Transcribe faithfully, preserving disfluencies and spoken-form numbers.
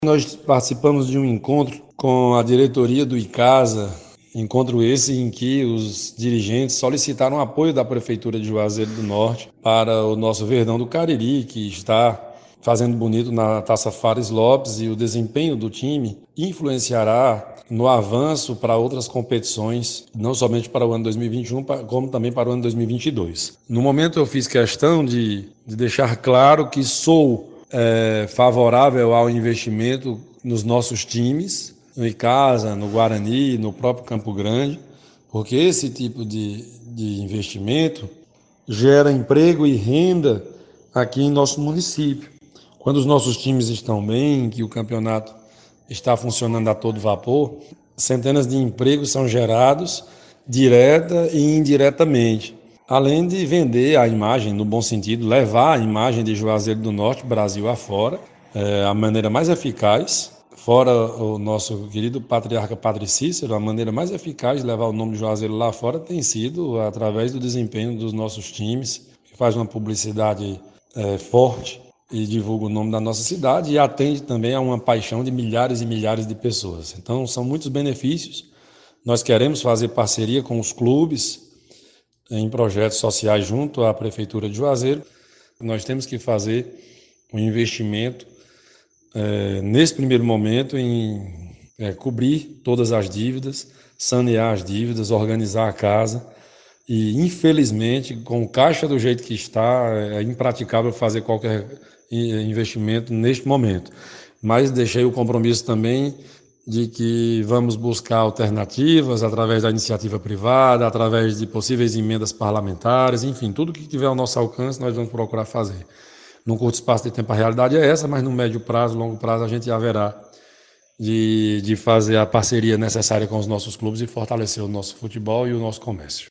Nós participamos de um encontro com a diretoria do Icasa, encontro esse em que os dirigentes solicitaram apoio da Prefeitura de Juazeiro do Norte para o nosso Verdão do Cariri, que está fazendo bonito na Taça Fares Lopes, e o desempenho do time influenciará no avanço para outras competições, não somente para o ano dois mil e vinte e um, como também para o ano dois mil e vinte e dois. No momento eu fiz questão de, de deixar claro que sou é, favorável ao investimento nos nossos times, no Icasa, no Guarani, no próprio Campo Grande, porque esse tipo de, de investimento gera emprego e renda aqui em nosso município. Quando os nossos times estão bem, que o campeonato está funcionando a todo vapor, centenas de empregos são gerados direta e indiretamente, além de vender a imagem, no bom sentido, levar a imagem de Juazeiro do Norte, Brasil afora, é a maneira mais eficaz. Fora o nosso querido patriarca Padre Cícero, a maneira mais eficaz de levar o nome de Juazeiro lá fora tem sido através do desempenho dos nossos times, que faz uma publicidade é, forte e divulga o nome da nossa cidade e atende também a uma paixão de milhares e milhares de pessoas. Então, são muitos benefícios. Nós queremos fazer parceria com os clubes em projetos sociais junto à Prefeitura de Juazeiro. Nós temos que fazer um investimento É, nesse primeiro momento, em é, cobrir todas as dívidas, sanear as dívidas, organizar a casa. E, infelizmente, com o caixa do jeito que está, é impraticável fazer qualquer investimento neste momento. Mas deixei o compromisso também de que vamos buscar alternativas através da iniciativa privada, através de possíveis emendas parlamentares, enfim, tudo que tiver ao nosso alcance nós vamos procurar fazer. Num curto espaço de tempo a realidade é essa, mas no médio prazo, longo prazo, a gente haverá de, de fazer a parceria necessária com os nossos clubes e fortalecer o nosso futebol e o nosso comércio.